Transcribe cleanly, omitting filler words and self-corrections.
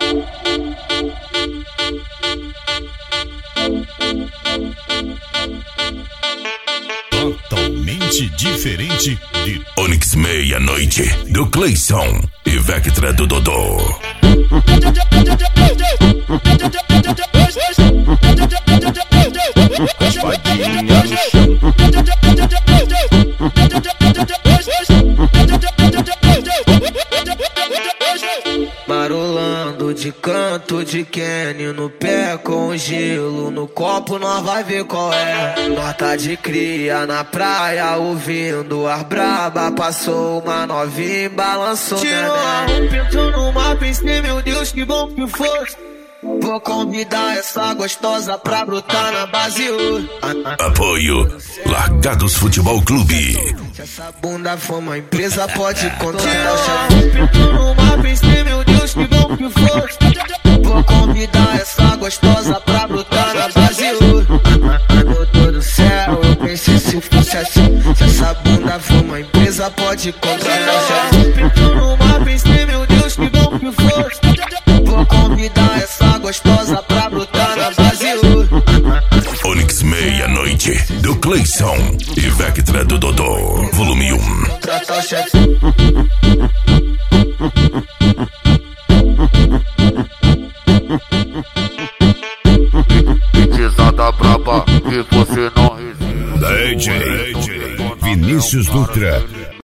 Totalmente diferente de Onix Meia-Noite, do Cleison e Vectra do Dodô. Marolando de canto de Kenny no pé com gelo no copo, nós vai ver qual é. Nós tá de cria na praia ouvindo ar braba, passou uma novinha e balançou. Tirou a roupa, entrou numa piscina, meu Deus, que bom que fosse. Vou convidar essa gostosa pra brotar na base hoje. Apoio Largados Futebol Clube. Se essa bunda for uma empresa, pode contratar. Entrou numa piscina, meu Deus, que bom que fosse. Vou convidar essa gostosa pra brotar na base hoje. Meu Deus do céu, eu pensei se fosse assim. Se essa bunda for uma empresa, pode contratar. Entrou numa piscina, meu Deus, que bom que fosse. Vou convidar essa gostosa pra brotar na base hoje. Onix Meia-Noite, do Cleison e Vectra do Dodô, volume 1. Trata o chefe. Pisada braba que você não resiste. DJ Vinícius Dutra.